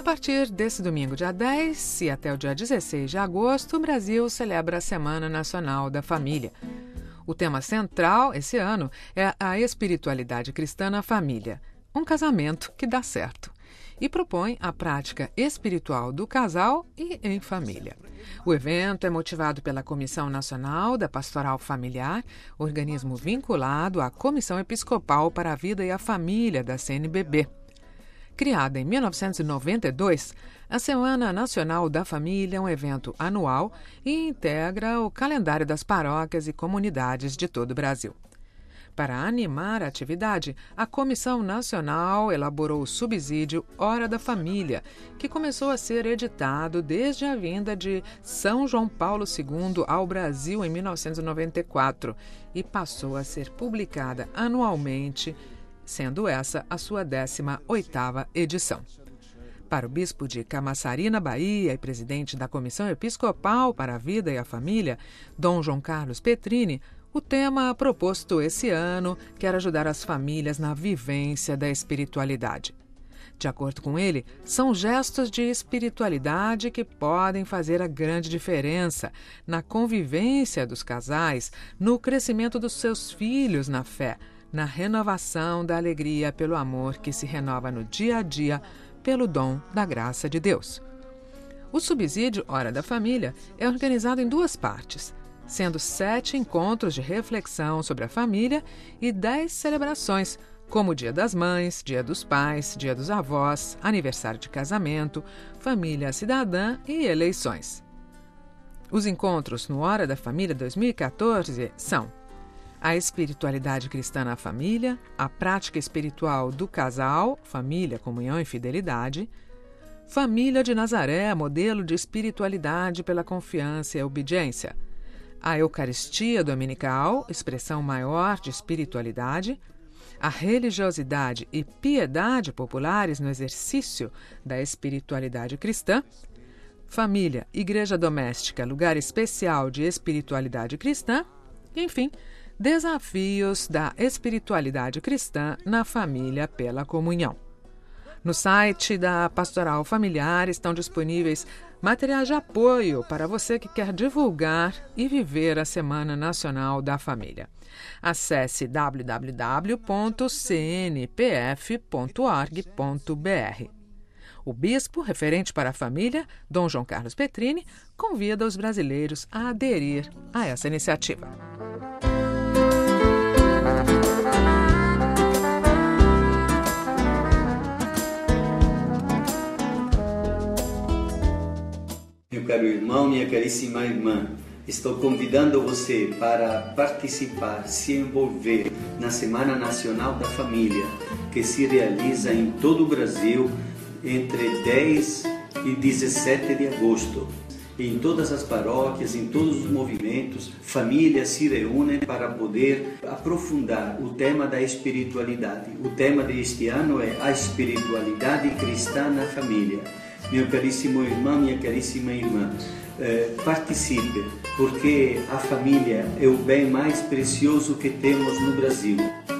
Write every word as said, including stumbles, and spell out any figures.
partir desse domingo, dia dez, e até o dia dezesseis de agosto, o Brasil celebra a Semana Nacional da Família. O tema central, esse ano, é a espiritualidade cristã na família, um casamento que dá certo, e propõe a prática espiritual do casal e em família. O evento é motivado pela Comissão Nacional da Pastoral Familiar, organismo vinculado à Comissão Episcopal para a Vida e a Família da C N B B. Criada em mil novecentos e noventa e dois, a Semana Nacional da Família é um evento anual e integra o calendário das paróquias e comunidades de todo o Brasil. Para animar a atividade, a Comissão Nacional elaborou o subsídio Hora da Família, que começou a ser editado desde a vinda de São João Paulo segundo ao Brasil em mil novecentos e noventa e quatro e passou a ser publicada anualmente, sendo essa a sua décima oitava edição. Para o bispo de Camaçari, na Bahia, e presidente da Comissão Episcopal para a Vida e a Família, Dom João Carlos Petrini, o tema proposto esse ano quer ajudar as famílias na vivência da espiritualidade. De acordo com ele, são gestos de espiritualidade que podem fazer a grande diferença na convivência dos casais, no crescimento dos seus filhos na fé, na renovação da alegria pelo amor que se renova no dia a dia pelo dom da graça de Deus. O subsídio Hora da Família é organizado em duas partes, sendo sete encontros de reflexão sobre a família e dez celebrações, como Dia das Mães, Dia dos Pais, Dia dos Avós, aniversário de casamento, família cidadã e eleições. Os encontros no Hora da Família dois mil e quatorze são a espiritualidade cristã na família, a prática espiritual do casal, família, comunhão e fidelidade, Família de Nazaré, modelo de espiritualidade pela confiança e obediência, a Eucaristia Dominical, expressão maior de espiritualidade, a religiosidade e piedade populares no exercício da espiritualidade cristã, família, igreja doméstica, lugar especial de espiritualidade cristã, e, enfim, desafios da espiritualidade cristã na família pela comunhão. No site da Pastoral Familiar estão disponíveis materiais de apoio para você que quer divulgar e viver a Semana Nacional da Família. Acesse w w w ponto c n p f ponto org ponto b r. O bispo, referente para a família, Dom João Carlos Petrini, convida os brasileiros a aderir a essa iniciativa. Meu caro irmão, minha caríssima irmã, estou convidando você para participar, se envolver na Semana Nacional da Família, que se realiza em todo o Brasil entre dez e dezessete de agosto. Em todas as paróquias, em todos os movimentos, famílias se reúnem para poder aprofundar o tema da espiritualidade. O tema deste ano é a espiritualidade cristã na família. Meu caríssimo irmão, minha caríssima irmã, eh, participe, porque a família é o bem mais precioso que temos no Brasil.